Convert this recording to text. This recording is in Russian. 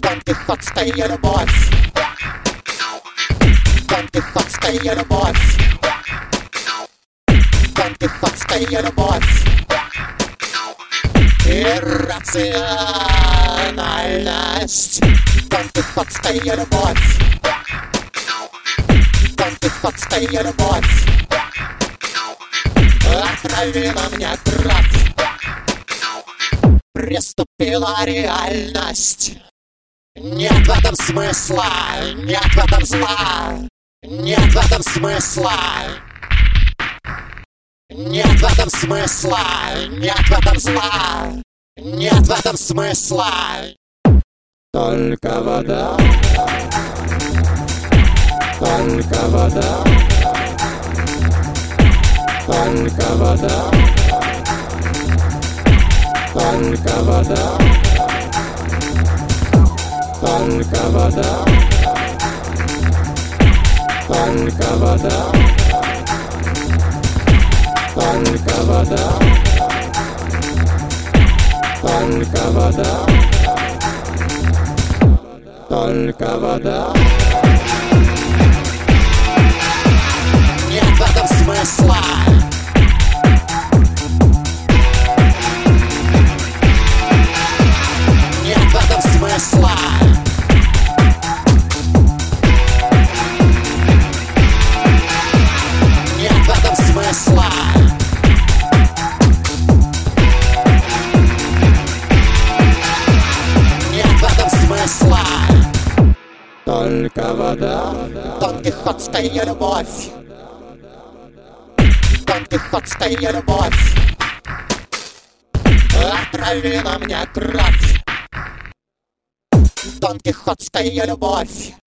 Дон-Кихотская любовь. Дон-Кихотская любовь. Дон-Кихотская любовь. Иррациональность. Дон-Кихотская любовь. Дон-Кихотская любовь. Отравила мне кровь. Приступила реальность. Нет в этом смысла, нет в этом зла, нет в этом смысла. Нет в этом смысла, нет в этом зла, нет в этом смысла. Только вода, только вода, только вода, только вода, только вода, только вода, только вода, только вода, только вода. Нет в этом смысла. Нет в этом смысла. Нет в этом смысла. Нет в этом смысла. Только вода. Дон-Кихотская любовь. Дон-Кихотская любовь. Отравила мне кровь. Дон-Кихотская любовь.